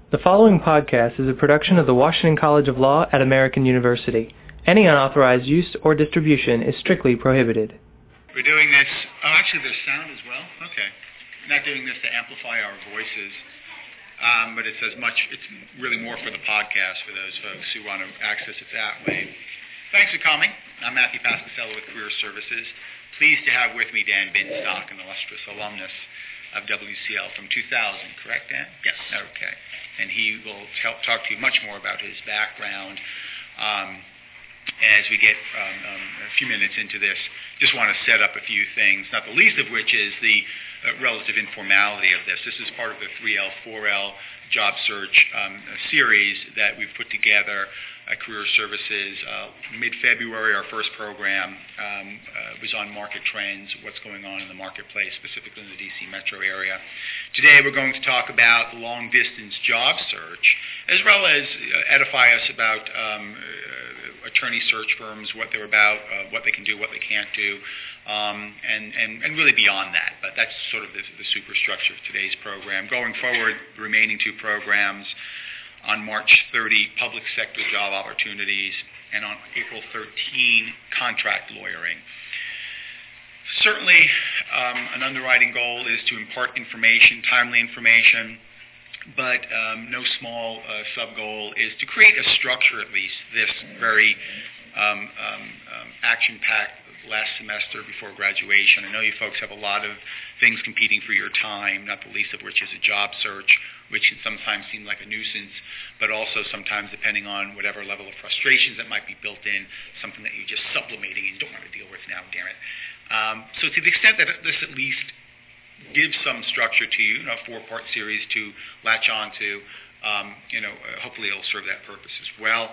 The following podcast is a production of the Washington College of Law at American University. Any unauthorized use or distribution is strictly prohibited. We're doing this, actually there's sound as well? Okay. Not doing this to amplify our voices, but it's really more for the podcast for those folks who want to access it that way. Thanks for coming. I'm Matthew Pascasello with Career Services. Pleased to have with me Dan Binstock, an illustrious alumnus of WCL from 2000, correct, Dan? Yes. Okay. And he will talk to you much more about his background. As we get a few minutes into this, just want to set up a few things, not the least of which is the relative informality of this. This is part of the 3L, 4L job search series that we've put together at Career Services. Mid-February, our first program was on market trends, what's going on in the marketplace, specifically in the D.C. metro area. Today, we're going to talk about the long-distance job search, as well as edify us about attorney search firms, what they're about, what they can do, what they can't do, and really beyond that. But that's sort of the superstructure of today's program. Going forward, the remaining two programs, on March 30, public sector job opportunities, and on April 13, contract lawyering. Certainly, an underwriting goal is to impart information, timely information, but no small sub-goal is to create a structure, at least, this very action-packed last semester before graduation. I know you folks have a lot of things competing for your time, not the least of which is a job search, which can sometimes seem like a nuisance, but also sometimes, depending on whatever level of frustrations that might be built in, something that you're just sublimating and don't want to deal with now, damn it. So to the extent that this at least gives some structure to you, a four-part series to latch on to, hopefully it'll serve that purpose as well.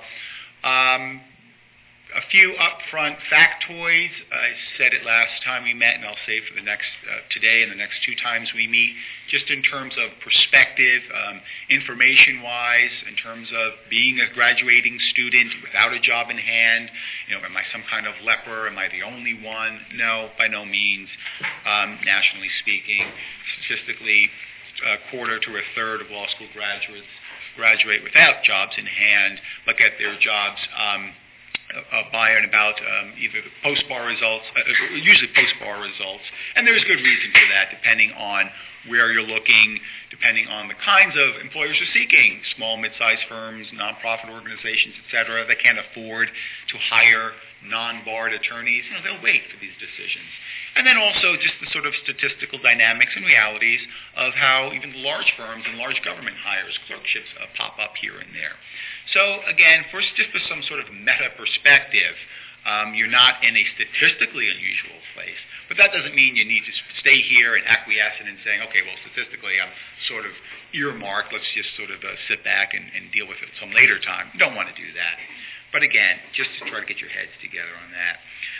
A few upfront factoids. I said it last time we met, and I'll say for the next today and the next two times we meet, just in terms of perspective, information-wise, in terms of being a graduating student without a job in hand. Am I some kind of leper? Am I the only one? No, by no means. Nationally speaking, statistically, a quarter to a third of law school graduates graduate without jobs in hand, but get their jobs by and about either the post-bar results, usually post-bar results, and there's good reason for that, depending on where you're looking, depending on the kinds of employers you're seeking, small, mid-sized firms, nonprofit organizations, etc., that can't afford to hire non-barred attorneys. They'll wait for these decisions. And then also just the sort of statistical dynamics and realities of how even large firms and large government hires, clerkships pop up here and there. So again, first, just for some sort of meta perspective, you're not in a statistically unusual place, but that doesn't mean you need to stay here and acquiesce in and saying, okay, well, statistically I'm sort of earmarked, let's just sort of sit back and deal with it some later time. You don't want to do that. But again, just to try to get your heads together on that.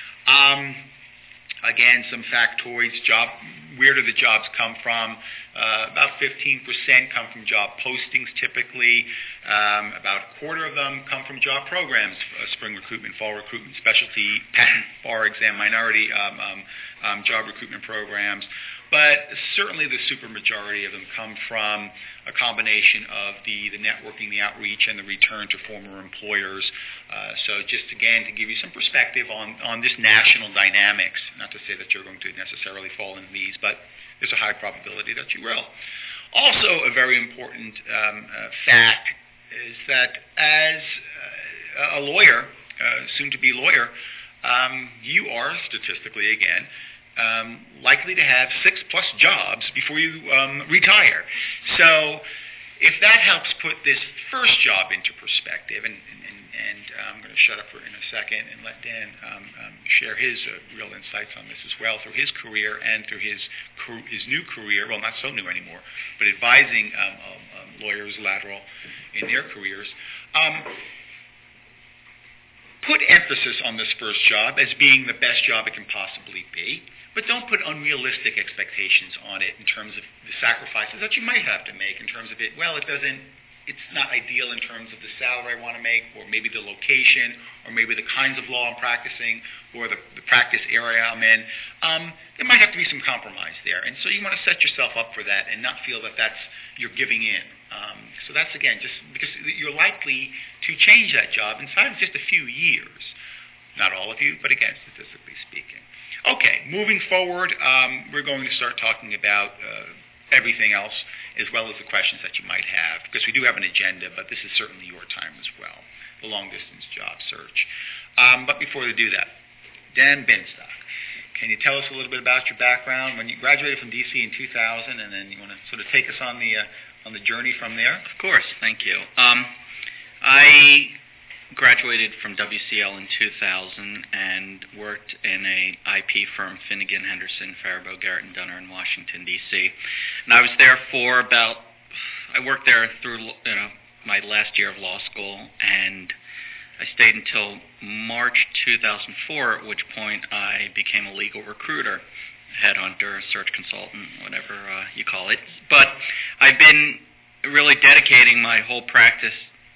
Again, some factoids. Where do the jobs come from? About 15% come from job postings typically. About a quarter of them come from job programs, spring recruitment, fall recruitment, specialty, patent, bar exam, minority job recruitment programs. But certainly the supermajority of them come from a combination of the networking, the outreach, and the return to former employers. So just again to give you some perspective on this national dynamics, not to say that you're going to necessarily fall into these, but there's a high probability that you will. Also a very important fact is that as a lawyer, soon-to-be lawyer, you are statistically, again, likely to have 6+ jobs before you retire. So if that helps put this first job into perspective, and I'm going to shut up in a second and let Dan share his real insights on this as well through his career and through his new career, well, not so new anymore, but advising lawyers lateral in their careers. Put emphasis on this first job as being the best job it can possibly be, but don't put unrealistic expectations on it in terms of the sacrifices that you might have to make in terms of it. Well, it's not ideal in terms of the salary I want to make, or maybe the location, or maybe the kinds of law I'm practicing, or the practice area I'm in. There might have to be some compromise there, and so you want to set yourself up for that and not feel that you're giving in. So that's, again, just because you're likely to change that job inside of just a few years. Not all of you, but again, statistically speaking. Okay, moving forward, we're going to start talking about everything else, as well as the questions that you might have, because we do have an agenda, but this is certainly your time as well, the long-distance job search. But before we do that, Dan Binstock, can you tell us a little bit about your background? When you graduated from DC in 2000, and then you want to sort of take us on the journey from there? Of course, thank you. I graduated from WCL in 2000 and worked in a IP firm, Finnegan, Henderson, Faribault, Garrett & Dunner in Washington, D.C. And I was there for I worked there through my last year of law school, and I stayed until March 2004, at which point I became a legal recruiter, headhunter, search consultant, whatever you call it. But I've been really dedicating my whole practice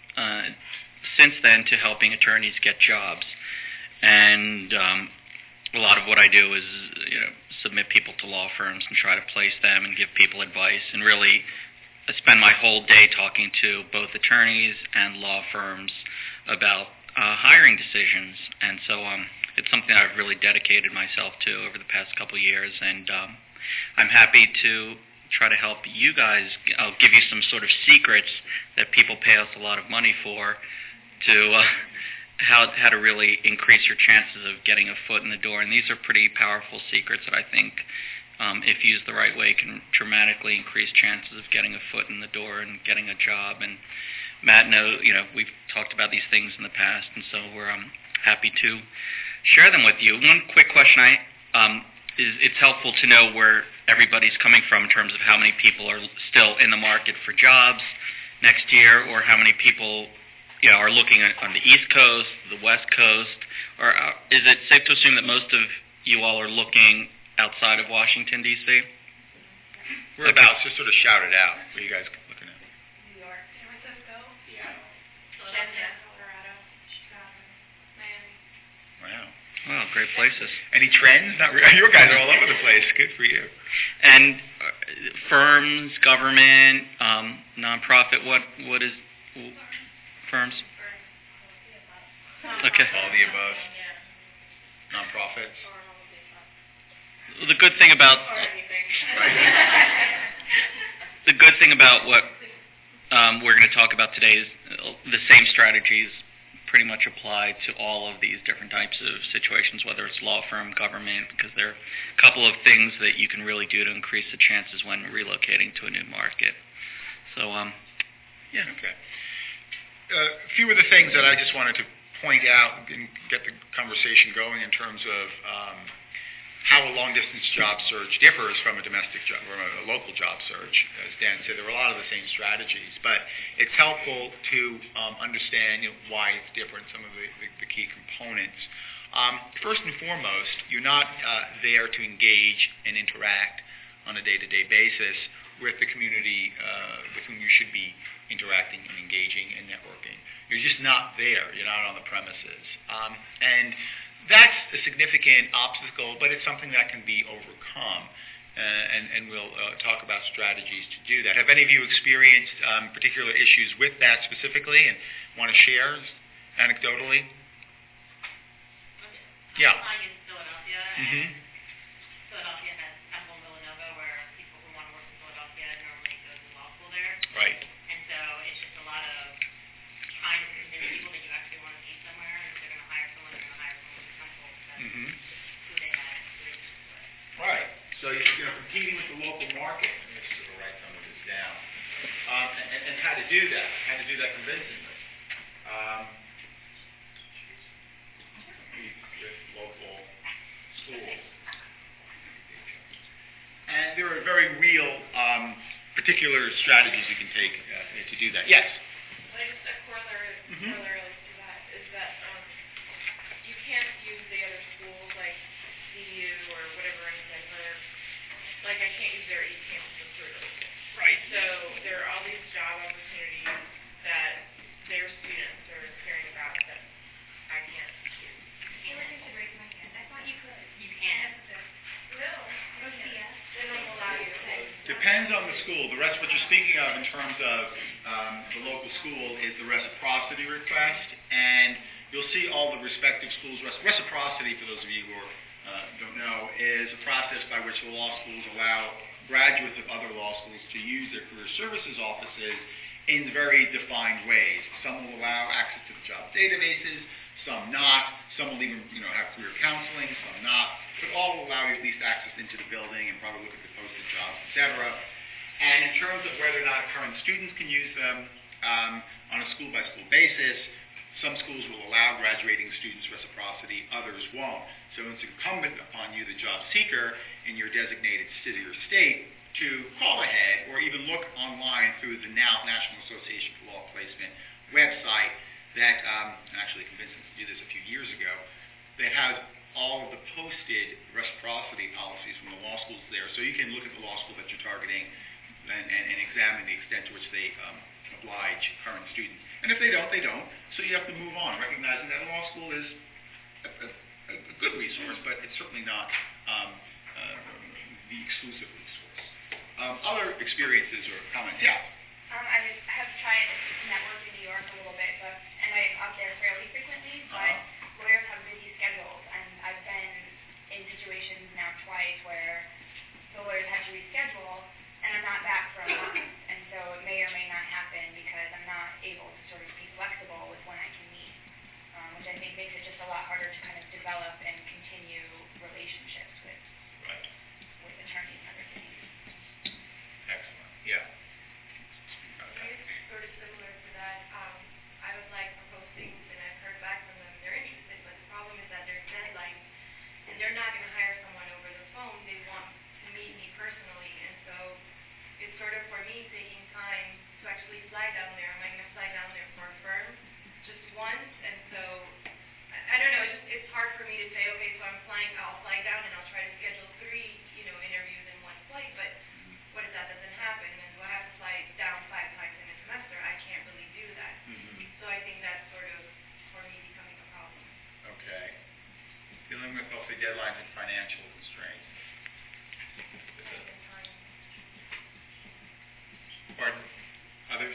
since then to helping attorneys get jobs. And a lot of what I do is submit people to law firms and try to place them and give people advice. And really, I spend my whole day talking to both attorneys and law firms about hiring decisions. And so it's something I've really dedicated myself to over the past couple of years. And I'm happy to try to help you guys. I'll give you some sort of secrets that people pay us a lot of money for, to how to really increase your chances of getting a foot in the door. And these are pretty powerful secrets that I think, if used the right way, can dramatically increase chances of getting a foot in the door and getting a job. And Matt, we've talked about these things in the past, and so we're happy to share them with you. One quick question it's helpful to know where everybody's coming from in terms of how many people are still in the market for jobs next year, or how many people are looking on the East Coast, the West Coast, or is it safe to assume that most of you all are looking outside of Washington, D.C.? Whereabouts? Just sort of shout it out. What are you guys looking at? New York, San Francisco, Seattle, Philadelphia, Colorado, Chicago, Miami. Wow. Wow, great places. Any trends? Not really. Your guys are all over the place. Good for you. And firms, government, nonprofit, what is firms? Okay. All the above. Nonprofits. The good thing about the good thing about what we're going to talk about today is the same strategies pretty much apply to all of these different types of situations, whether it's law firm, government, because there are a couple of things that you can really do to increase the chances when relocating to a new market. So, yeah. Okay. A few of the things that I just wanted to point out and get the conversation going in terms of how a long-distance job search differs from a domestic job or a local job search. As Dan said, there are a lot of the same strategies, but it's helpful to understand why it's different, some of the key components. First and foremost, you're not there to engage and interact on a day-to-day basis with the community with whom you should be interacting and engaging and networking. You're just not there. You're not on the premises. And that's a significant obstacle, but it's something that can be overcome. And we'll talk about strategies to do that. Have any of you experienced particular issues with that specifically and want to share anecdotally? Yeah. I'm in Philadelphia, Mm-hmm. and Philadelphia has Temple and Villanova, where people who want to work in Philadelphia normally go to law school there. Right. And so it's just a lot of trying to convince people that you actually want to be somewhere, and if they're going to hire someone, they're going to hire someone from Temple, because Mm-hmm. who they had experience with. Right. So you're competing with the local market. Let me sort of write some of this down. And how to do that? How to do that convincingly? Compete with local schools. And there are very real, particular strategies you can take to do that. Yes. Like a corollary to that is that you can't use the other schools like CU or whatever anything like I can't use their e-campus recruiter. Right. So there are all these job opportunities that their students are caring about that I can't use. I should raise my hand. I thought you could. You can. Really? They don't allow you. Depends on the school. The rest of what you're speaking of in terms of the local school is the reciprocity request, and you'll see all the respective schools. Reciprocity, for those of you who don't know, is a process by which the law schools allow graduates of other law schools to use their career services offices in very defined ways. Some will allow access to the job databases, some not. Some will even have career counseling, some not. But all will allow you at least access into the building and probably look at the posted jobs, etc. And in terms of whether or not current students can use them on a school-by-school basis, some schools will allow graduating students reciprocity, others won't. So it's incumbent upon you, the job seeker, in your designated city or state, to call ahead or even look online through the now National Association for Law Placement website that actually convinced them to do this a few years ago, that has all of the posted reciprocity policies from the law schools there. So you can look at the law school that you're targeting and examine the extent to which they oblige current students. And if they don't, they don't. So you have to move on, recognizing that a law school is a good resource, but it's certainly not the exclusive resource. Other experiences or comments? Yeah. I have tried to network in New York a little bit, and I'm up there fairly frequently, but lawyers have busy schedules, and I've been in situations now twice where the lawyers had to reschedule, and I'm not back for a month, and so it may or may not happen because I'm not able to sort of be flexible with when I can meet, which I think makes it just a lot harder to kind of develop and continue relationships with attorneys in other cities. Excellent. Yeah. Sort of similar to that. I would like propose things, and I've heard back from them. They're interested, but the problem is that there's deadlines, and they're not going to hire someone over the phone. They want to meet me personally, and so it's sort of for me taking time to actually fly down there. Am I going to fly down there for a firm just once? And so I don't know. It's hard for me to say, okay, so I'll fly down and I'll try to schedule 3 interviews in one flight, but what if that doesn't happen? And do I have to fly down 5 times in a semester? I can't really do that. So I think that's sort of, for me, becoming a problem. Okay. Dealing with both the deadlines and financial constraints. Pardon? Others?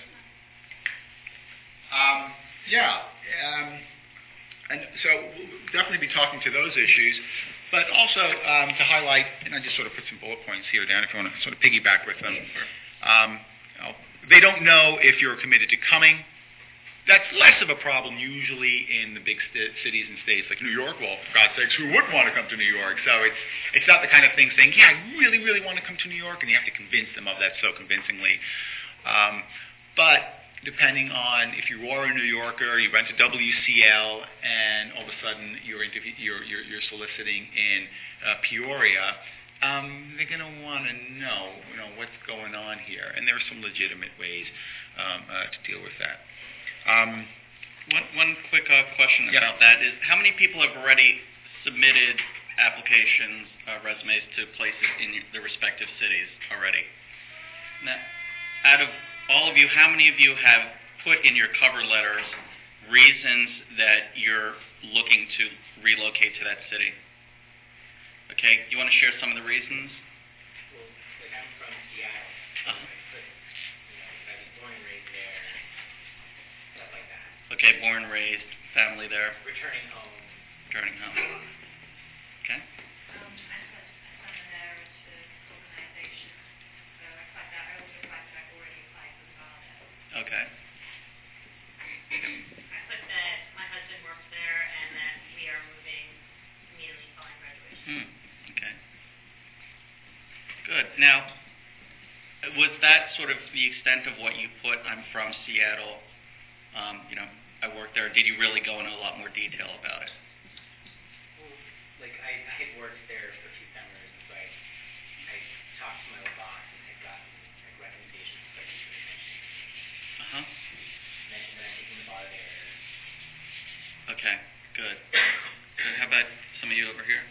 And so we'll definitely be talking to those issues, but also to highlight, and I just sort of put some bullet points here, Dan, if you want to sort of piggyback with them. They don't know if you're committed to coming. That's less of a problem usually in the big cities and states like New York. Well, for God's sakes, who wouldn't want to come to New York? So it's not the kind of thing saying, yeah, I really, really want to come to New York, and you have to convince them of that so convincingly. But depending on if you are a New Yorker, you went to WCL, and all of a sudden you're soliciting in Peoria, they're going to want to know what's going on here, and there are some legitimate ways to deal with that. One quick question about that is, how many people have already submitted applications, resumes to places in their respective cities already? Now, out of all of you, how many of you have put in your cover letters reasons that you're looking to relocate to that city? Okay, you want to share some of the reasons? Well, like I'm from Seattle, I was born and raised there, stuff like that. Okay, born, raised, family there. Returning home. Returning home. Okay. I have a son there to organization, so I thought that I also applied that I've already applied for the volunteer. Okay. I put that my husband works there and that we are moving immediately following graduation. Okay. Good. Now, was that sort of the extent of what you put? I'm from Seattle. I work there. Did you really go into a lot more detail about it? Well, like I had worked there for a few summers, and so I talked to my old boss and had gotten recommendations for teacher retention. Mentioned that I'm taking the bar there. Okay. Good. How about some of you over here?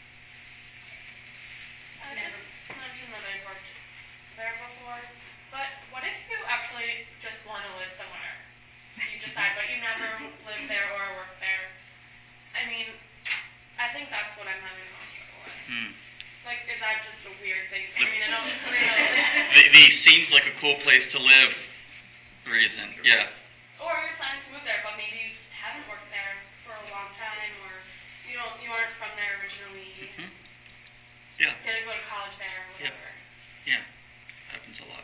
I just mentioned that I worked there before, but what if you actually just want to live somewhere? You decide, but you never live there or work there. I mean, I think that's what I'm having most trouble with. Like, is that just a weird thing? I mean, I don't really know. The seems like a cool place to live reason. Yeah. Or you're planning to move there, but maybe you haven't worked there for a long time, or you aren't from there originally. Mm-hmm. Yeah. Didn't go to college there, or whatever. Yeah. Happens a lot.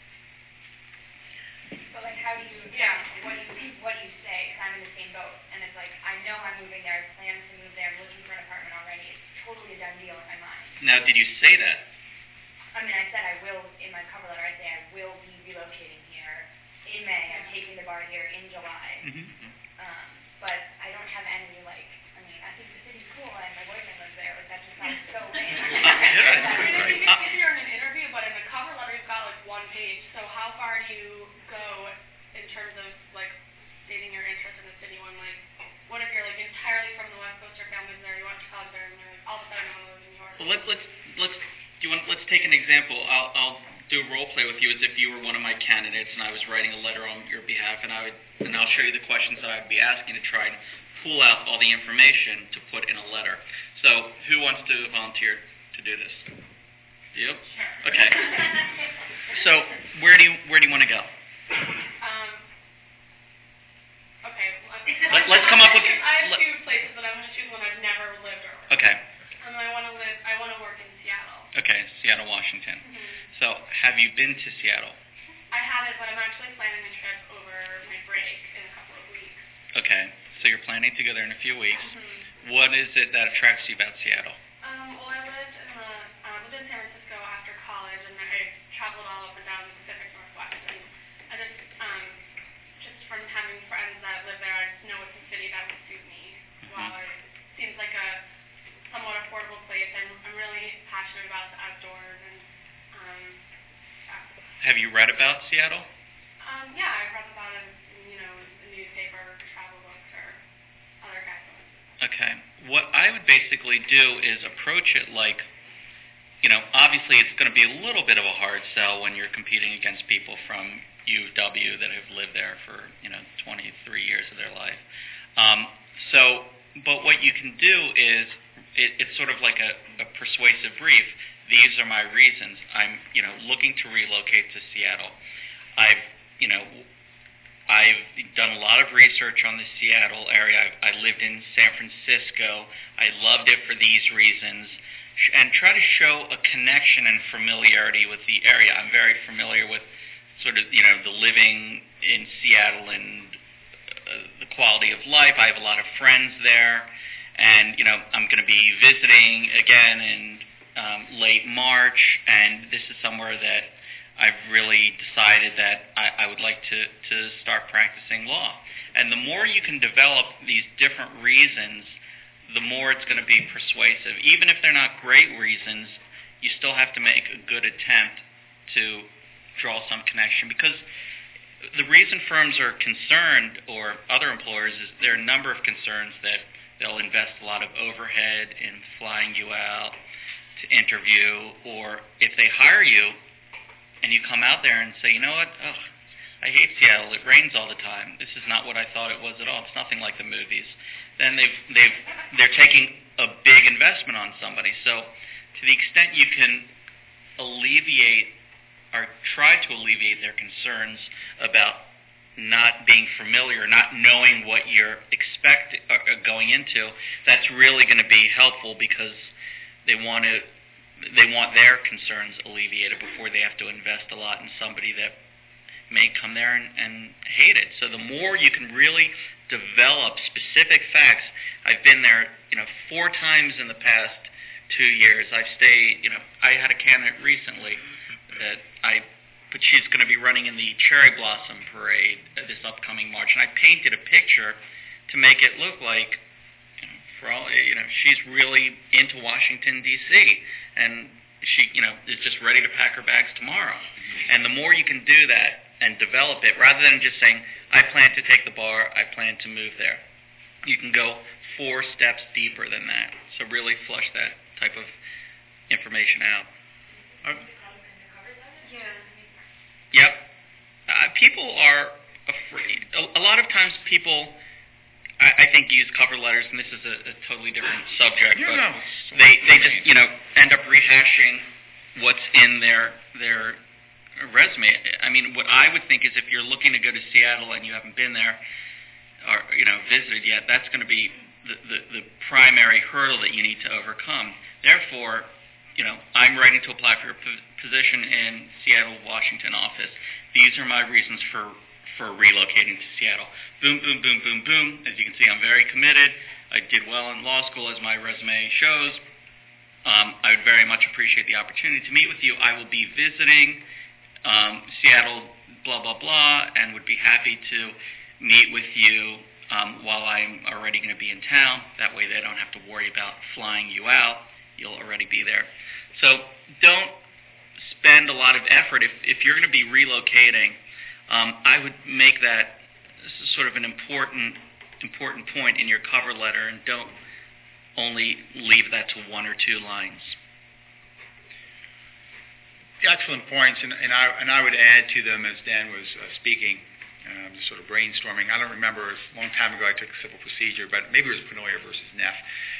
But like, how do you? Yeah. What do you say? Because I'm in the same boat, and it's like I know I'm moving there. I plan to move there. I'm looking for an apartment already. It's totally a done deal in my mind. Now, did you say that? I mean, I said I will in my cover letter. I say I will be relocating here in May. I'm taking the bar here in July. Mm-hmm. But I don't have any like. I mean, I think the city's cool, and my boyfriend lives there. Like that just sounds so lame. I mean, if you're in an interview, but in the cover letter you've got like one page. So how far do you go in terms of like stating your interest in the city? When like, what if you're like entirely from the West Coast, your family's there, you went to college there, and you're like all of a sudden I want to live in New York? Well, let's take an example. I'll do a role play with you as if you were one of my candidates and I was writing a letter on your behalf, and I'll show you the questions that I'd be asking to try and pull out all the information to put in a letter. So, who wants to volunteer to do this? You? Sure. Okay. So, where do you want to go? Okay. Let's come up with. I have two places, but I'm going to choose one I've never lived or worked. Okay. I want to work in Seattle. Okay, Seattle, Washington. Mm-hmm. So, have you been to Seattle? I haven't, but I'm actually planning a trip over my break in a couple of weeks. Okay, so you're planning to go there in a few weeks. Mm-hmm. What is it that attracts you about Seattle? Well, I lived in San Francisco after college, and I traveled all up and down the Pacific Northwest. And I just from having friends that live there, I just know it's a city that would suit me. Mm-hmm. While it seems like a somewhat affordable place, I'm really passionate about the outdoors and. Have you read about Seattle? Yeah, I've read about it in the newspaper, or travel books, or other guidelines. Okay. What I would basically do is approach it like, obviously it's going to be a little bit of a hard sell when you're competing against people from UW that have lived there for, 23 years of their life. But what you can do is, it's sort of like a persuasive brief. These are my reasons. I'm, looking to relocate to Seattle. I've done a lot of research on the Seattle area. I lived in San Francisco. I loved it for these reasons. And try to show a connection and familiarity with the area. I'm very familiar with sort of, the living in Seattle and the quality of life. I have a lot of friends there. And, I'm going to be visiting again in late March, and this is somewhere that I've really decided that I would like to start practicing law. And the more you can develop these different reasons, the more it's going to be persuasive. Even if they're not great reasons, you still have to make a good attempt to draw some connection. Because the reason firms are concerned, or other employers, is there are a number of concerns that they'll invest a lot of overhead in flying you out to interview, or if they hire you and you come out there and say, you know what, I hate Seattle, it rains all the time, this is not what I thought it was at all, it's nothing like the movies, then they're taking a big investment on somebody. So to the extent you can alleviate or try to alleviate their concerns about not being familiar, not knowing what you're going into, that's really going to be helpful, because they want their concerns alleviated before they have to invest a lot in somebody that may come there and hate it. So the more you can really develop specific facts. I've been there, 4 times in the past 2 years. I've stayed, I had a candidate recently that but she's going to be running in the Cherry Blossom Parade this upcoming March, and I painted a picture to make it look like, for all, she's really into Washington, D.C., and she, is just ready to pack her bags tomorrow. And the more you can do that and develop it, rather than just saying, I plan to take the bar, I plan to move there, you can go 4 steps deeper than that. So really flush that type of information out. Yep. People are afraid. A lot of times people, I think, use cover letters, and this is a totally different subject, but they just, end up rehashing what's in their resume. I mean, what I would think is if you're looking to go to Seattle and you haven't been there or visited yet, that's going to be the primary hurdle that you need to overcome. Therefore, I'm ready to apply for a position in Seattle, Washington office. These are my reasons for relocating to Seattle. Boom, boom, boom, boom, boom. As you can see, I'm very committed. I did well in law school, as my resume shows. I would very much appreciate the opportunity to meet with you. I will be visiting Seattle, blah, blah, blah, and would be happy to meet with you while I'm already going to be in town. That way they don't have to worry about flying you out. You'll already be there. So don't spend a lot of effort. If you're going to be relocating, I would make that sort of an important point in your cover letter, and don't only leave that to one or two lines. Excellent points, and I would add to them as Dan was speaking, just sort of brainstorming. I don't remember, a long time ago I took civil procedure, but maybe it was Penoyer versus Neff.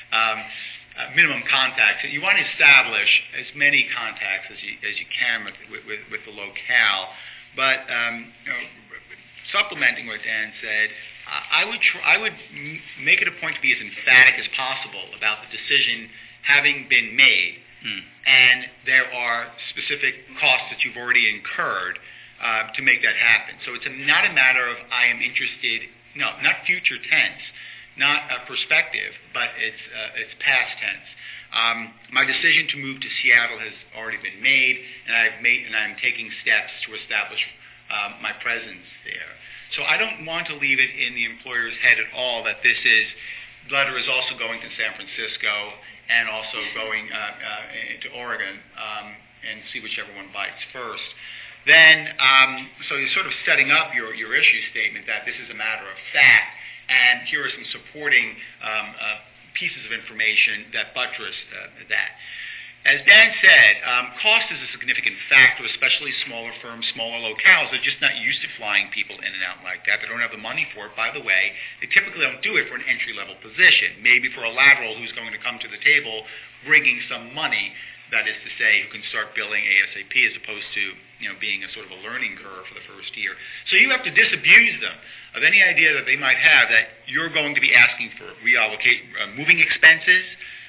Minimum contacts. You want to establish as many contacts as you can with the locale, but supplementing what Dan said, I would make it a point to be as emphatic as possible about the decision having been made, and there are specific costs that you've already incurred to make that happen. So it's not a matter of I am interested, no, not future tense, not perspective, but it's past tense. My decision to move to Seattle has already been made, and I'm taking steps to establish my presence there. So I don't want to leave it in the employer's head at all that this letter is also going to San Francisco and also going to Oregon, and see whichever one bites first. Then, so you're sort of setting up your issue statement that this is a matter of fact, and here are some supporting pieces of information that buttress that. As Dan said, cost is a significant factor, especially smaller firms, smaller locales. They're just not used to flying people in and out like that. They don't have the money for it. By the way, they typically don't do it for an entry-level position. Maybe for a lateral who's going to come to the table bringing some money, that is to say, who can start billing ASAP as opposed to being a sort of a learning curve for the first year. So you have to disabuse them of any idea that they might have that you're going to be asking for moving expenses,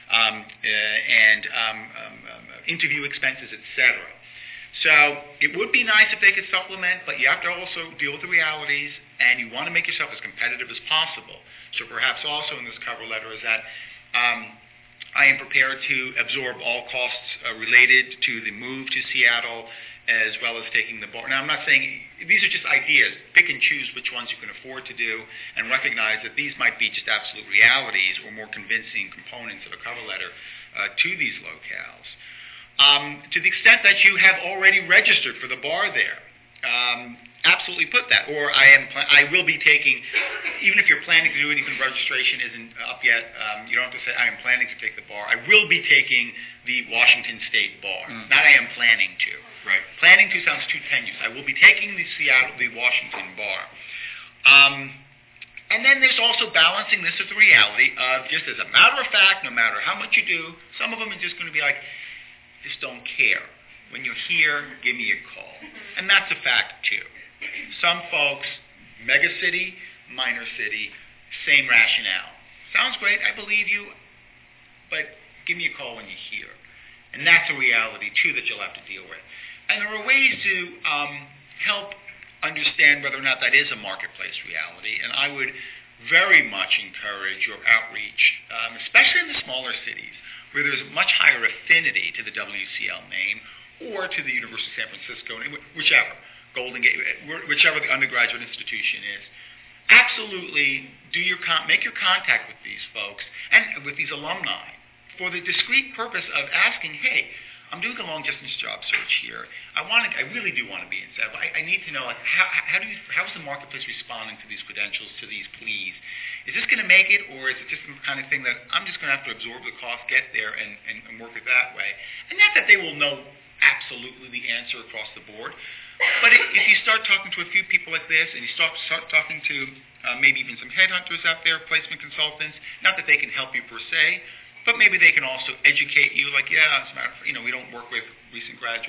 and interview expenses, etc. So it would be nice if they could supplement, but you have to also deal with the realities, and you want to make yourself as competitive as possible. So perhaps also in this cover letter is that I am prepared to absorb all costs related to the move to Seattle, as well as taking the bar. Now, I'm not saying these are just ideas. Pick and choose which ones you can afford to do, and recognize that these might be just absolute realities or more convincing components of a cover letter to these locales. To the extent that you have already registered for the bar there, absolutely put that. Or I will be taking, even if you're planning to do it, even registration isn't up yet, you don't have to say I am planning to take the bar. I will be taking the Washington State bar. Not I am planning to. Right. Planning to sounds too tenuous. I will be taking the Washington bar. And then there's also balancing this with the reality of just as a matter of fact, no matter how much you do, some of them are just going to be like, just don't care. When you're here, give me a call. And that's a fact, too. Some folks, mega city, minor city, same rationale. Sounds great, I believe you, but give me a call when you're here. And that's a reality, too, that you'll have to deal with. And there are ways to help understand whether or not that is a marketplace reality. And I would very much encourage your outreach, especially in the smaller cities, where there's much higher affinity to the WCL name or to the University of San Francisco, whichever, Golden Gate, whichever the undergraduate institution is. Absolutely make your contact with these folks and with these alumni for the discrete purpose of asking, hey, I'm doing a long-distance job search here. I really do want to be in Seattle. I need to know how is the marketplace responding to these credentials, to these pleas? Is this going to make it, or is it just the kind of thing that I'm just going to have to absorb the cost, get there, and work it that way? And not that they will know absolutely the answer across the board, but if you start talking to a few people like this, and you start talking to maybe even some headhunters out there, placement consultants, not that they can help you per se, but maybe they can also educate you, like, yeah, as a matter of, we don't work with recent graduates who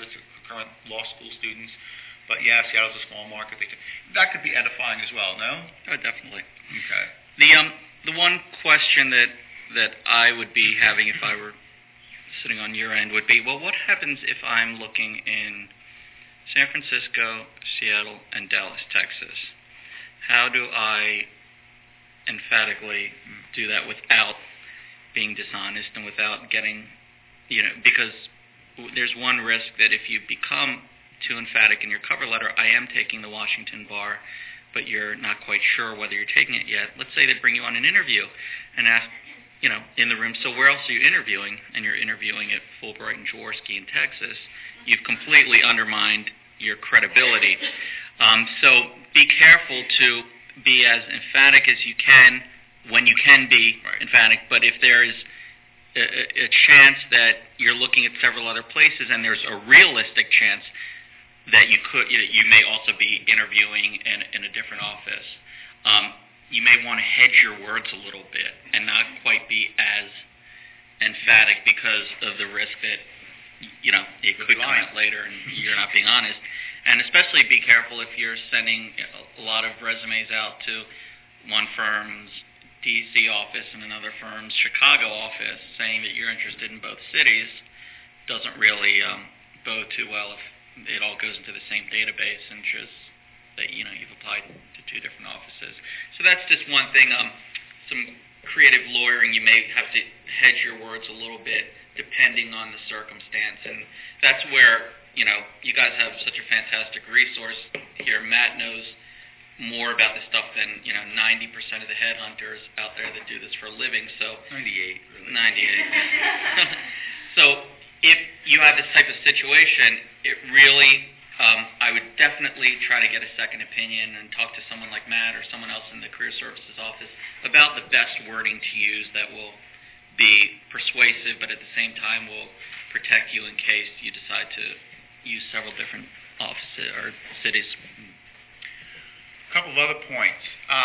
current law school students. But yeah, Seattle's a small market. That could be edifying as well, no? Oh, definitely. Okay. The one question that I would be having if I were sitting on your end would be, well, what happens if I'm looking in San Francisco, Seattle, and Dallas, Texas? How do I emphatically do that without being dishonest and without getting, because there's one risk that if you become too emphatic in your cover letter, I am taking the Washington bar, but you're not quite sure whether you're taking it yet. Let's say they bring you on an interview and ask, in the room, so where else are you interviewing? And you're interviewing at Fulbright and Jaworski in Texas. You've completely undermined your credibility. So be careful to be as emphatic as you can when you can be emphatic, but if there is a chance that you're looking at several other places and there's a realistic chance that you may also be interviewing in a different office, you may want to hedge your words a little bit and not quite be as emphatic because of the risk that it could come out later and you're not being honest. And especially be careful if you're sending a lot of resumes out to one firm's D.C. office and another firm's Chicago office, saying that you're interested in both cities. Doesn't really bode too well if it all goes into the same database and just that you've applied to two different offices. So that's just one thing. Some creative lawyering, you may have to hedge your words a little bit depending on the circumstance, and that's where you guys have such a fantastic resource here. Matt knows more about this stuff than 90% of the headhunters out there that do this for a living. So 98, really. 98. So if you have this type of situation, it really, I would definitely try to get a second opinion and talk to someone like Matt or someone else in the career services office about the best wording to use that will be persuasive, but at the same time will protect you in case you decide to use several different offices or cities. A couple of other points.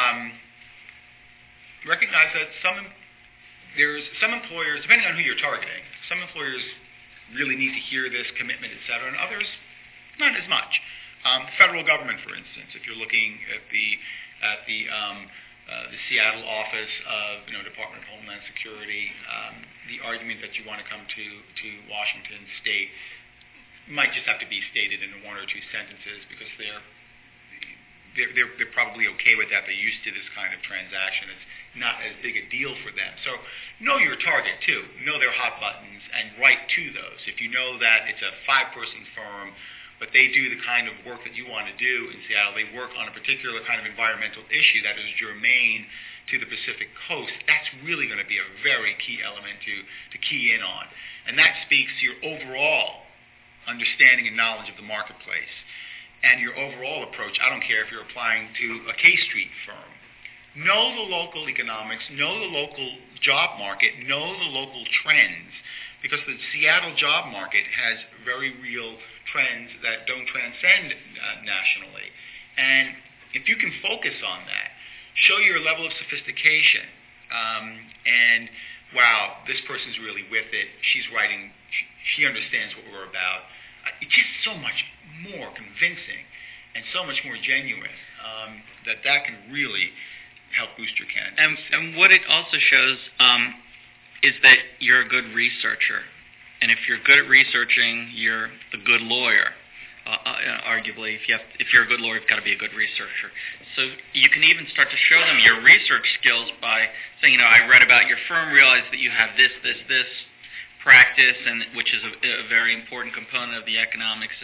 Recognize that some employers, depending on who you're targeting, some employers really need to hear this commitment, et cetera, and others not as much. Federal government, for instance, if you're looking at the Seattle office of Department of Homeland Security, the argument that you want to come to Washington State might just have to be stated in one or two sentences because they're probably okay with that. They're used to this kind of transaction. It's not as big a deal for them. So know your target, too. Know their hot buttons and write to those. If you know that it's a 5-person firm, but they do the kind of work that you want to do in Seattle, they work on a particular kind of environmental issue that is germane to the Pacific Coast, that's really going to be a very key element to key in on. And that speaks to your overall understanding and knowledge of the marketplace. And your overall approach, I don't care if you're applying to a K Street firm. Know the local economics, know the local job market, know the local trends, because the Seattle job market has very real trends that don't transcend nationally. And if you can focus on that, show your level of sophistication, and wow, this person's really with it, she's writing, she understands what we're about. It's just so much more convincing and so much more genuine that can really help boost your candidacy. And what it also shows is that you're a good researcher. And if you're good at researching, you're a good lawyer. Arguably, if you're a good lawyer, you've got to be a good researcher. So you can even start to show them your research skills by saying, I read about your firm, realized that you have this practice, and which is a very important component of the economics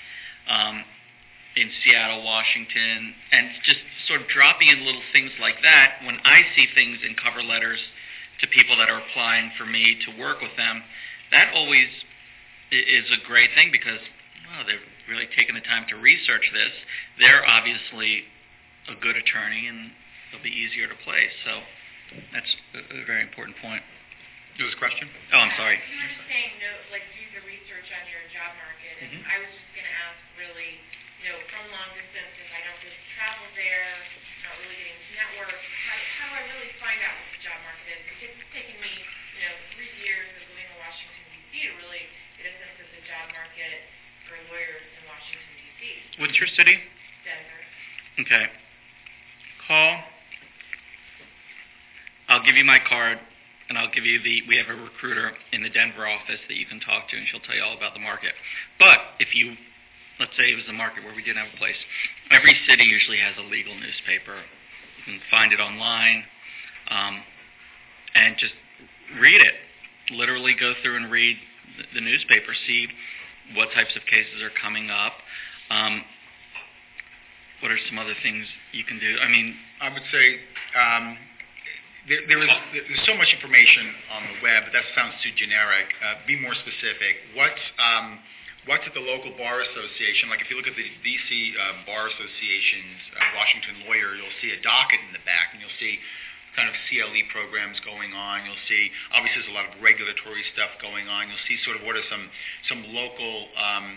in Seattle, Washington, and just sort of dropping in little things like that. When I see things in cover letters to people that are applying for me to work with them, that always is a great thing because, wow, they've really taken the time to research this. They're obviously a good attorney, and they'll be easier to place. So that's a very important point. There was a question? Oh, I'm sorry. You were just saying, do the research on your job market, and I was just going to ask, really, from long distance, if I don't just travel there, not really getting to network, how do I really find out what the job market is? Because it's taken me, 3 years of living in Washington, D.C. to really get a sense of the job market for lawyers What's your city? Denver. Okay. Call. I'll give you my card, and I'll give you we have a recruiter in the Denver office that you can talk to, and she'll tell you all about the market. But if you, let's say it was a market where we didn't have a place, every city usually has a legal newspaper. You can find it online, and just read it. Literally go through and read the newspaper, see what types of cases are coming up. What are some other things you can do? I mean, I would say there's so much information on the web, but that sounds too generic. Be more specific. What's at the local bar association? Like if you look at the D.C. Bar Association's Washington Lawyer, you'll see a docket in the back, and you'll see kind of CLE programs going on. You'll see, obviously, there's a lot of regulatory stuff going on. You'll see sort of what are some local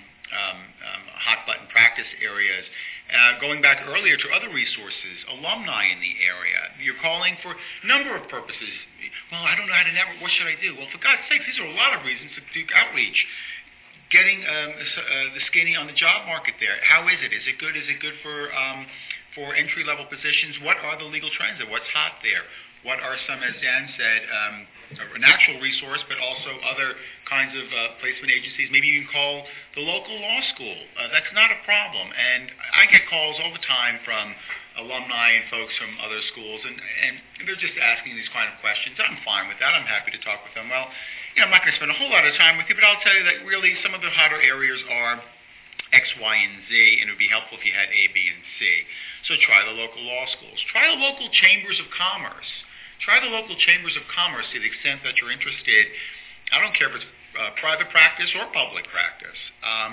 hot button practice areas. Going back earlier to other resources, alumni in the area. You're calling for a number of purposes. Well, I don't know how to network. What should I do? Well, for God's sakes, these are a lot of reasons to do outreach. Getting the skinny on the job market there. How is it? Is it good? Is it good for entry-level positions? What are the legal trends there? What's hot there? What are some, as Dan said, a natural resource, but also other kinds of placement agencies? Maybe you can call the local law school. That's not a problem. And I get calls all the time from alumni and folks from other schools, and they're just asking these kind of questions. I'm fine with that. I'm happy to talk with them. Well, I'm not going to spend a whole lot of time with you, but I'll tell you that really some of the hotter areas are X, Y, and Z, and it would be helpful if you had A, B, and C. So try the local law schools. Try the local chambers of commerce. Try the local chambers of commerce to the extent that you're interested. I don't care if it's private practice or public practice.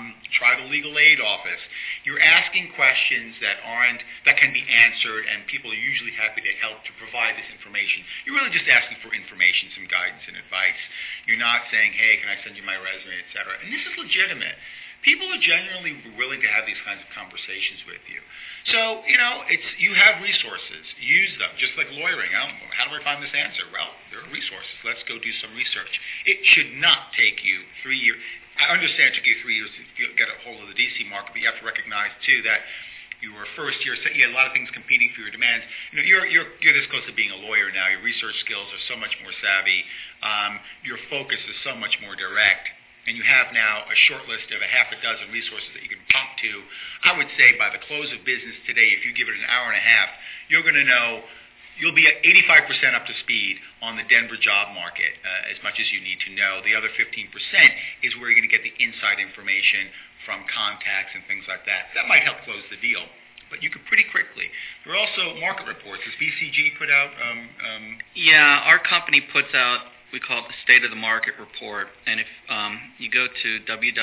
Try the legal aid office. You're asking questions that can be answered, and people are usually happy to help to provide this information. You're really just asking for information, some guidance and advice. You're not saying, hey, can I send you my resume, et cetera. And this is legitimate. People are genuinely willing to have these kinds of conversations with you. So, you have resources. Use them, just like lawyering. How do I find this answer? Well, there are resources. Let's go do some research. It should not take you 3 years. I understand it took you 3 years to get a hold of the D.C. market, but you have to recognize, too, that you were first year, so you had a lot of things competing for your demands. You're this close to being a lawyer now. Your research skills are so much more savvy. Your focus is so much more direct. And you have now a short list of a half a dozen resources that you can pop to. I would say by the close of business today, if you give it an hour and a half, you're going to know, you'll be at 85% up to speed on the Denver job market, as much as you need to know. The other 15% is where you're going to get the inside information from contacts and things like that. That might help close the deal. But you could pretty quickly. There are also market reports. Does BCG put out? Yeah, our company puts out, we call it the State of the Market Report. And if you go to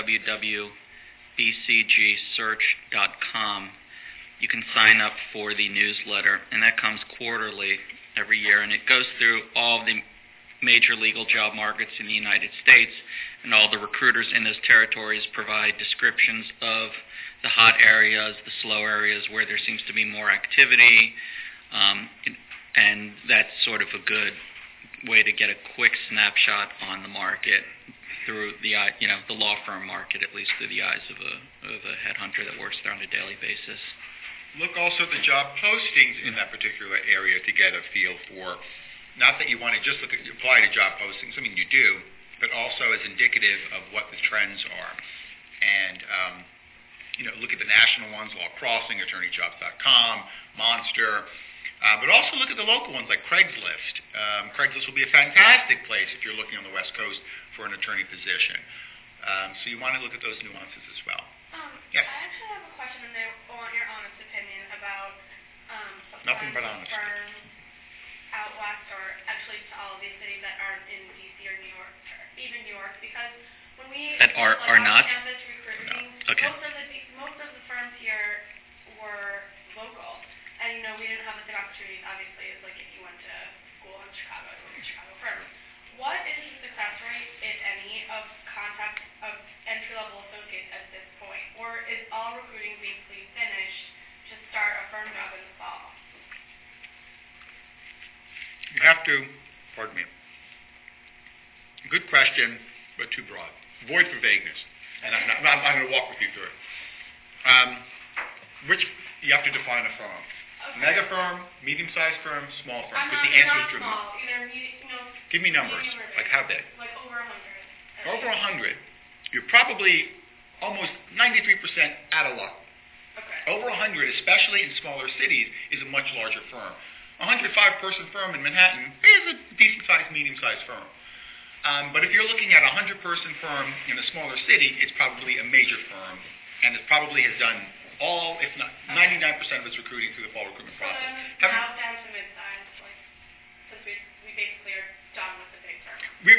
www.bcgsearch.com, you can sign up for the newsletter. And that comes quarterly every year. And it goes through all of the major legal job markets in the United States. And all the recruiters in those territories provide descriptions of the hot areas, the slow areas where there seems to be more activity. And that's sort of a good way to get a quick snapshot on the market through the law firm market, at least through the eyes of a headhunter that works there on a daily basis. Look also at the job postings in that particular area to get a feel for, not that you want to just apply to job postings, I mean you do, but also as indicative of what the trends are. And look at the national ones, Law Crossing, AttorneyJobs.com, Monster. But also look at the local ones like Craigslist. Craigslist will be a fantastic place if you're looking on the West Coast for an attorney position. So you want to look at those nuances as well. Yes. I actually have a question, and I want your honest opinion about Nothing but honest. firms out west, or actually to all of these cities that aren't in D.C. or New York, or even New York, because when we that are not campus recruiting, okay. most of the firms here were local. And, we didn't have the same opportunities, obviously, as, if you went to school in Chicago, it was a Chicago firm. What is the success rate, if any, of contact of entry-level associates at this point? Or is all recruiting basically finished to start a firm job in the fall? You have to, pardon me, good question, but too broad. Void for vagueness. And I'm going to walk with you through it. Which you have to define a firm. Okay. Mega firm, medium-sized firm, small firm. I'm Because not, the answer not is driven. small. Either Give me numbers. medium or big. Like how big? Like over 100. Over 100. You're probably almost 93% out of luck. Okay. Over 100, especially in smaller cities, is a much larger firm. A 105-person firm in Manhattan is a decent-sized, medium-sized firm. But if you're looking at a 100-person firm in a smaller city, it's probably a major firm, and it probably has done all, if not 99% of its recruiting through the fall recruitment So process. then now down to mid-size, like, since we basically are done with the big firm.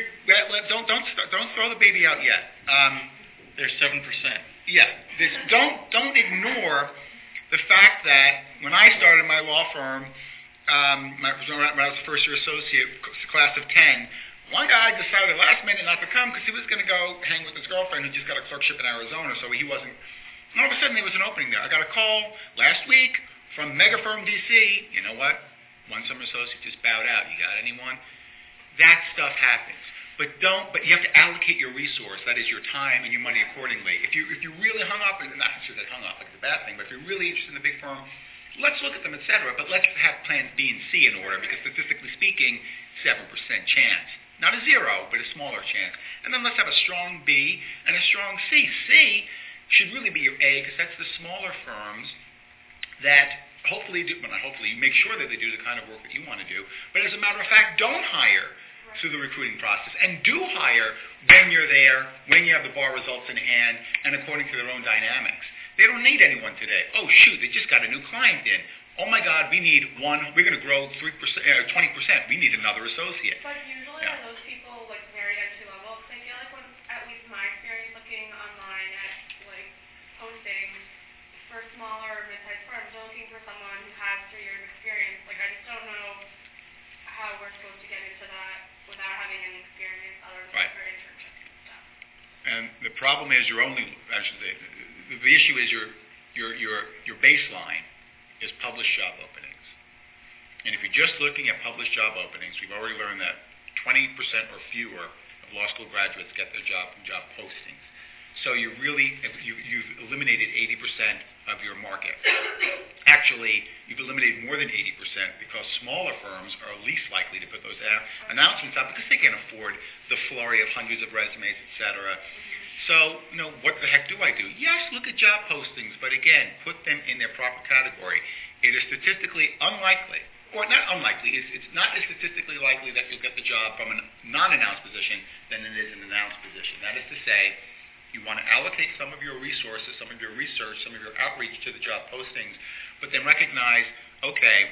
Don't throw the baby out yet. They're 7%. Yeah, don't ignore the fact that when I started my law firm, when I was a first-year associate, class of 10, one guy decided last minute not to come because he was going to go hang with his girlfriend who just got a clerkship in Arizona, so he wasn't. And all of a sudden, there was an opening there. I got a call last week from Mega Firm DC. You know what? One summer associate just bowed out. You got anyone? That stuff happens. But you have to allocate your resource, that is your time and your money accordingly. If you really hung up, and not sure that hung up like it's a bad thing, but if you're really interested in the big firm, let's look at them, etc. But let's have plans B and C in order, because statistically speaking, 7% chance. Not a zero, but a smaller chance. And then let's have a strong B and a strong C. C should really be your A, because that's the smaller firms that hopefully do, well, not hopefully, you make sure that they do the kind of work that you want to do, but as a matter of fact, don't hire through the recruiting process, and do hire when you're there, when you have the bar results in hand, and according to their own dynamics. They don't need anyone today. Oh, shoot, they just got a new client in. Oh, my God, we need one. We're going to grow 3%, 20%. We need another associate. But usually are those people, like, very entry level? Because I feel like when, at least my experience looking online at, like, postings for smaller or mid-sized firms, they're looking for someone who has 3 years experience. Like, I just don't know how we're supposed to get into that without having any experience other than for internships and stuff. And the problem is I should say, the issue is your baseline is published job openings. And if you're just looking at published job openings, we've already learned that 20% or fewer of law school graduates get their job from job postings. So you've eliminated 80% of your market. Actually, you've eliminated more than 80% because smaller firms are least likely to put those announcements out because they can't afford the flurry of hundreds of resumes, etc. So, what the heck do I do? Yes, look at job postings, but again, put them in their proper category. It is statistically unlikely, or not unlikely, it's not as statistically likely that you'll get the job from a non-announced position than it is an announced position. That is to say, you want to allocate some of your resources, some of your research, some of your outreach to the job postings, but then recognize, okay,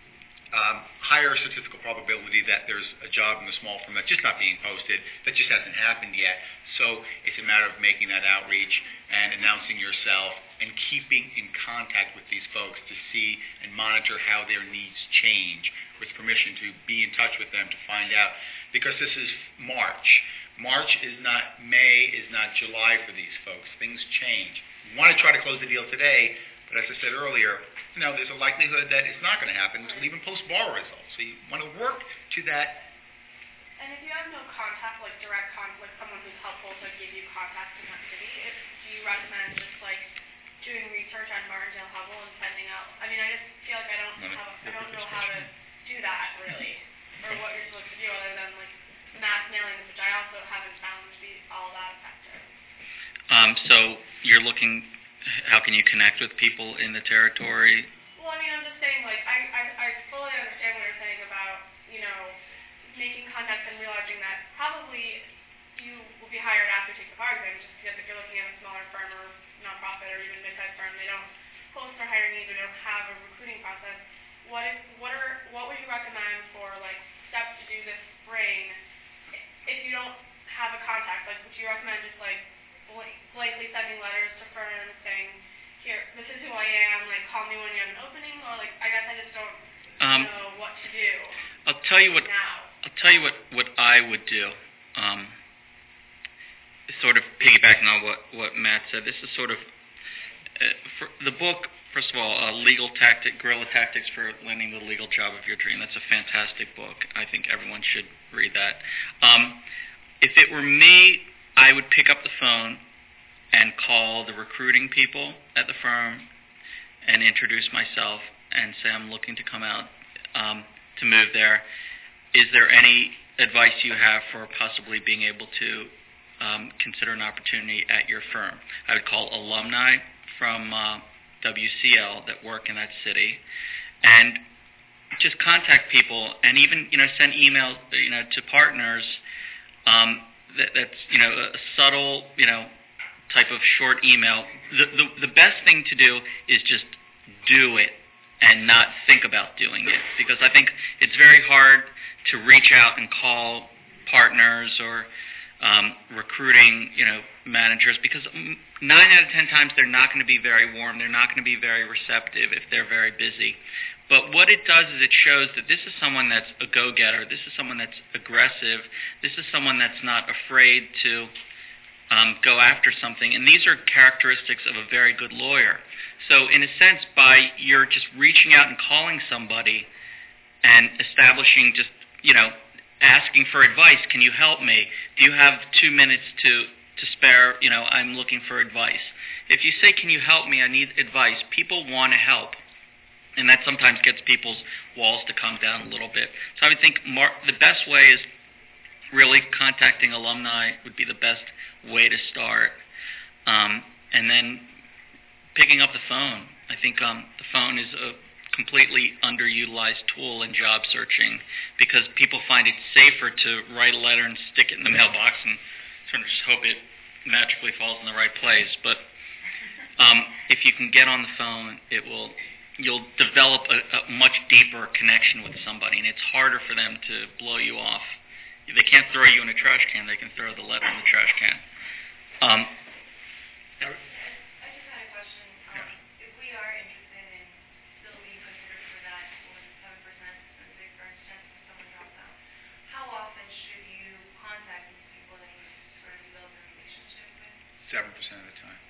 higher statistical probability that there's a job in the small firm that's just not being posted, that just hasn't happened yet. So it's a matter of making that outreach and announcing yourself and keeping in contact with these folks to see and monitor how their needs change with permission to be in touch with them to find out. Because this is March. March is not May, is not July for these folks. Things change. We want to try to close the deal today, but as I said earlier, there's a likelihood that it's not going to happen until even post-bar results. So you want to work to that. And if you have no contact, like direct contact, like someone who's helpful to give you contacts in that city, do you recommend just like doing research on Martindale Hubble and sending out? I mean, I just feel like I don't know how to do that really, or what you're supposed to do other than like mass mailings, which I also haven't found to be all that effective. So you're looking, how can you connect with people in the territory? Well, I mean, I'm just saying, like, I fully understand what you're saying about, making contacts and realizing that probably you will be hired after you take the bar exam, just because if you're looking at a smaller firm or nonprofit or even mid-sized firm, they don't post for hiring needs, they don't have a recruiting process. What would you recommend for, like, steps to do this spring if you don't have a contact? Like, would you recommend just, like, blankly sending letters to firms saying, here, this is who I am, like, call me when you have an opening, or, like, I guess I just don't know what to do. I'll tell you what I would do. Sort of piggybacking on what Matt said, this is sort of for the book. First of all, Guerrilla Tactics for Landing the Legal Job of Your Dream. That's a fantastic book. I think everyone should read that. If it were me, I would pick up the phone and call the recruiting people at the firm and introduce myself and say I'm looking to come out to move there. Is there any advice you have for possibly being able to consider an opportunity at your firm? I would call alumni from WCL that work in that city, and just contact people, and even send emails to partners. That's a subtle type of short email. The best thing to do is just do it and not think about doing it, because I think it's very hard to reach out and call partners or recruiting managers, because 9 out of 10 times they're not going to be very warm, they're not going to be very receptive if they're very busy. But what it does is it shows that this is someone that's a go-getter, this is someone that's aggressive, this is someone that's not afraid to go after something, and these are characteristics of a very good lawyer. So in a sense, by you're just reaching out and calling somebody and establishing just, asking for advice, can you help me? Do you have 2 minutes to spare? I'm looking for advice. If you say, can you help me, I need advice, people want to help. And that sometimes gets people's walls to come down a little bit. So I would think the best way is really contacting alumni would be the best way to start. And then picking up the phone. I think the phone is a completely underutilized tool in job searching, because people find it safer to write a letter and stick it in the mailbox and sort of just hope it magically falls in the right place. But if you can get on the phone, you'll develop a much deeper connection with somebody, and it's harder for them to blow you off. They can't throw you in a trash can, they can throw the letter in the trash can. I just had a question. If we are interested in still being considered for that 7% for the big first chance that someone drops out, how often should you contact these people that you sort of develop a relationship with? 7% of the time.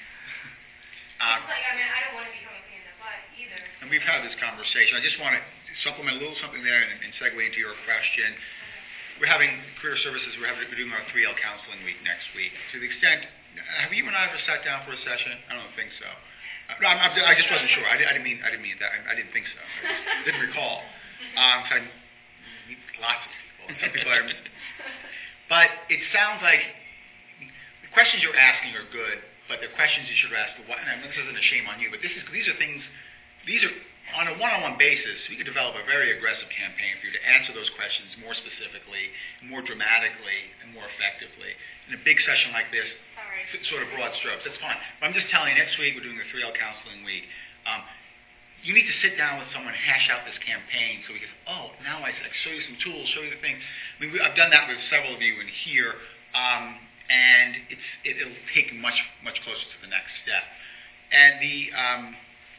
I don't want to become a pain in the butt either. And we've had this conversation. I just want to supplement a little something there and segue into your question. We're having career services. We're doing our 3L counseling week next week. To the extent, have you and I ever sat down for a session? I don't think so. I just wasn't sure. I didn't mean that. I didn't think so. I didn't recall. I meet lots of people. Some people are. But it sounds like the questions you're asking are good, but they're questions you should ask. And this isn't a shame on you, but these are things. These are on a one-on-one basis. We could develop a very aggressive campaign for you to answer those questions more specifically, more dramatically, and more effectively. In a big session like this, sort of broad strokes, that's fine. But I'm just telling you, next week we're doing the 3L counseling week. You need to sit down with someone, hash out this campaign, so we can. Now I show you some tools, show you the things. I've done that with several of you in here, and it'll take much closer to the next step. And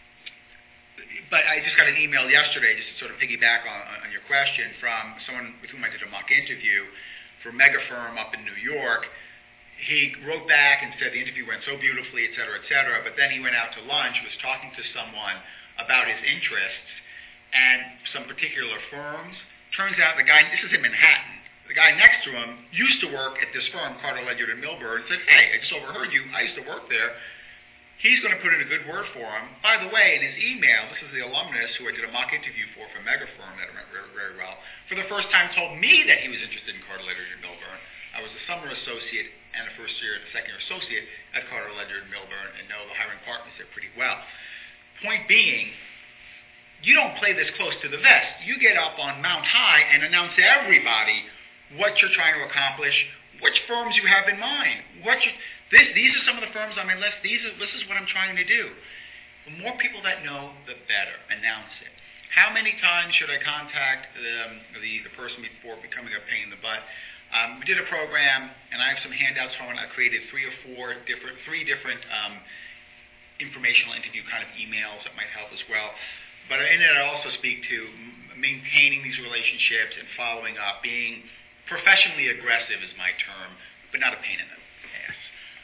but I just got an email yesterday, just to sort of piggyback on your question, from someone with whom I did a mock interview for a mega firm up in New York. He wrote back and said the interview went so beautifully, et cetera, but then he went out to lunch, was talking to someone about his interests and some particular firms. Turns out the guy, this is in Manhattan, the guy next to him used to work at this firm, Carter, Ledyard & Milburn, and said, hey, I just overheard you, I used to work there. He's going to put in a good word for him. By the way, in his email, this is the alumnus who I did a mock interview for a mega firm that went very, very well, for the first time told me that he was interested in Carter, Ledyard & Milburn. I was a summer associate and a second-year associate at Carter, Ledyard & Milburn, and know the hiring partners there pretty well. Point being, you don't play this close to the vest. You get up on Mount High and announce to everybody what you're trying to accomplish, which firms you have in mind, these are some of the firms on my list. This is what I'm trying to do. The more people that know, the better. Announce it. How many times should I contact the person before becoming a pain in the butt? We did a program, and I have some handouts from it. I created three different informational interview kind of emails that might help as well. But in it, I also speak to maintaining these relationships and following up. Being professionally aggressive is my term, but not a pain in the ass.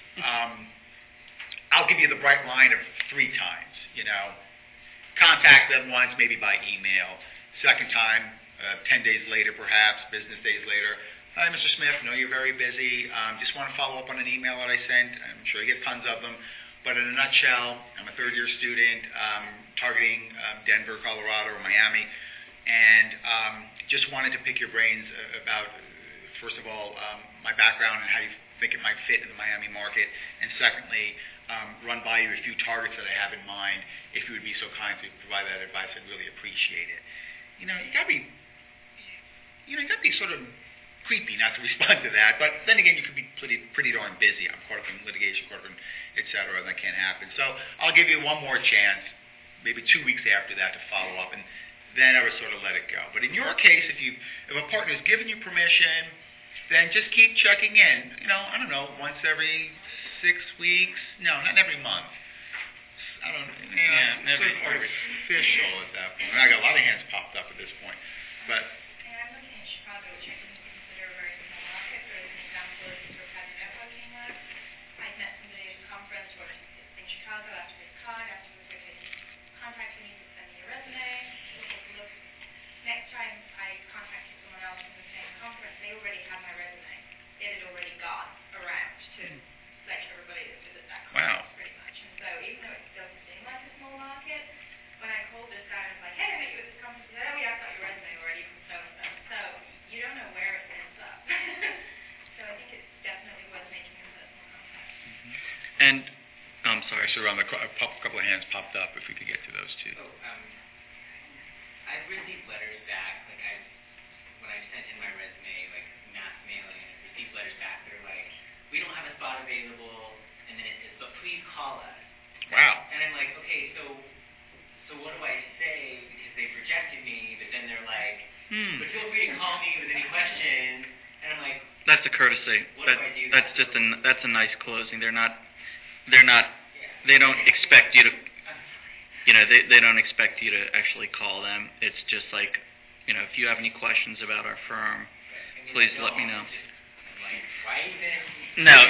I'll give you the bright line of 3 times. Contact them once, maybe by email. Second time, 10 days later, perhaps, business days later. Hi, Mr. Smith. I know you're very busy. Just want to follow up on an email that I sent. I'm sure you get tons of them. But in a nutshell, I'm a third-year student targeting Denver, Colorado, or Miami, and just wanted to pick your brains about, first of all, my background and how you think it might fit in the Miami market, and secondly, run by you a few targets that I have in mind. If you would be so kind to provide that advice, I'd really appreciate it. You gotta be sort of creepy not to respond to that, but then again, you could be pretty darn busy. I'm caught up in litigation, et cetera, and that can't happen. So I'll give you one more chance, maybe 2 weeks after that, to follow up, and then I would sort of let it go. But in your case, if a partner's given you permission, then just keep checking in. I don't know, once every 6 weeks. No, not every month. I don't know. Never artificial at that point. I got a lot of hands popped up at this point, but. And I'm looking in Chicago, which I didn't consider a very small market, but as an example of sort of having networking there. I met somebody at a conference where in Chicago after this card, after we were contacting me to send me a resume. Look, next time I contacted someone else from the same conference, they already had my resume. It had already gone around to let everybody that visit that conference, pretty much. And so even though it doesn't seem like a small market, when I called this guy, I was like, hey, I met you at this conference. He said, oh, yeah, I've got your resume already from so-and-so. So you don't know where it ends up. So I think it's definitely worth making a personal contact. Mm-hmm. And I'm sorry. So around a couple of hands popped up, if we could get to those two. I've received letters back, when I sent in my resume, mass mailing, I've received letters back that are like, we don't have a spot available, and then it says, but please call us. Wow. And I'm like, okay, so what do I say, because they've rejected me, but then they're like, but feel free to call me with any questions, and I'm like, that's a courtesy. What do I do? That's a nice closing. They don't expect you to, they don't expect you to actually call them. It's just like, if you have any questions about our firm, please let me know. I'm like, why even? No.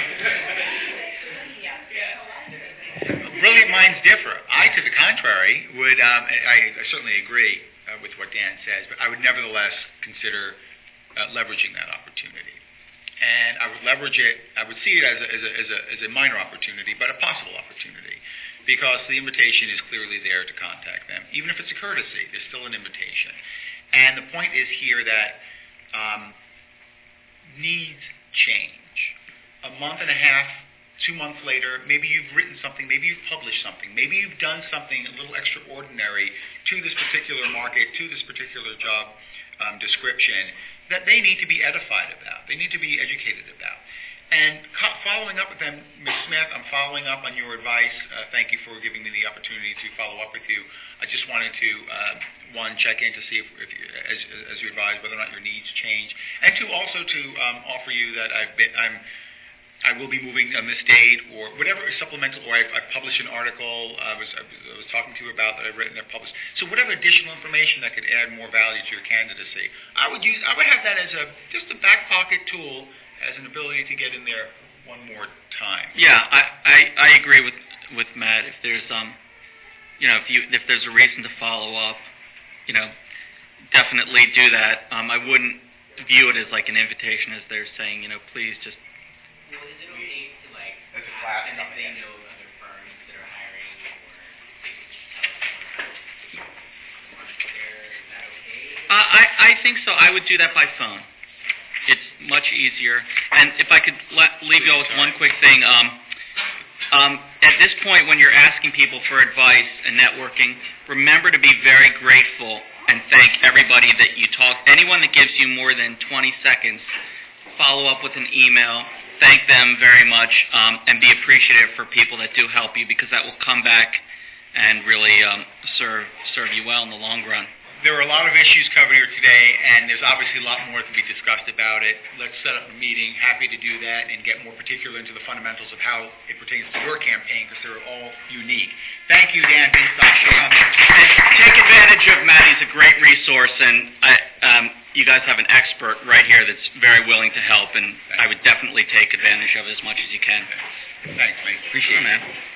Brilliant minds differ. I, to the contrary, would, I certainly agree with what Dan says, but I would nevertheless consider leveraging that opportunity. And I would leverage it, I would see it as a minor opportunity, but a possible opportunity, because the invitation is clearly there to contact them. Even if it's a courtesy, there's still an invitation. And the point is here that needs change. A month and a half, 2 months later, maybe you've written something, maybe you've published something, maybe you've done something a little extraordinary to this particular market, to this particular job description, that they need to be edified about, they need to be educated about. And following up with them, Ms. Smith, I'm following up on your advice. Thank you for giving me the opportunity to follow up with you. I just wanted to, one, check in to see if as you advised, whether or not your needs change, and two, also to offer you that I will be moving on this date, or whatever supplemental, or I've published an article I was talking to you about that I've written and published. So whatever additional information that could add more value to your candidacy, I would have that as just a back pocket tool, as an ability to get in there one more time. Yeah, I agree with Matt. If there's if there's a reason to follow up, definitely do that. I wouldn't view it as like an invitation, as they're saying, please just. Well, is it okay to There's a class and if coming they in. know other firms that are hiring, or they could just tell us the market there? Is that okay? I think so. I would do that by phone. It's much easier. And if I could leave you all with one quick thing. At this point, when you're asking people for advice and networking, remember to be very grateful and thank everybody that you talk. Anyone that gives you more than 20 seconds, follow up with an email. Thank them very much, and be appreciative for people that do help you, because that will come back and really serve you well in the long run. There are a lot of issues covered here today, and there's obviously a lot more to be discussed about it. Let's set up a meeting. Happy to do that and get more particular into the fundamentals of how it pertains to your campaign, because they're all unique. Thank you, Dan Binstock, for coming. Take advantage of Matt. He's a great resource, and you guys have an expert right here that's very willing to help, and I would definitely take advantage of it as much as you can. Thanks, mate. Appreciate it, man.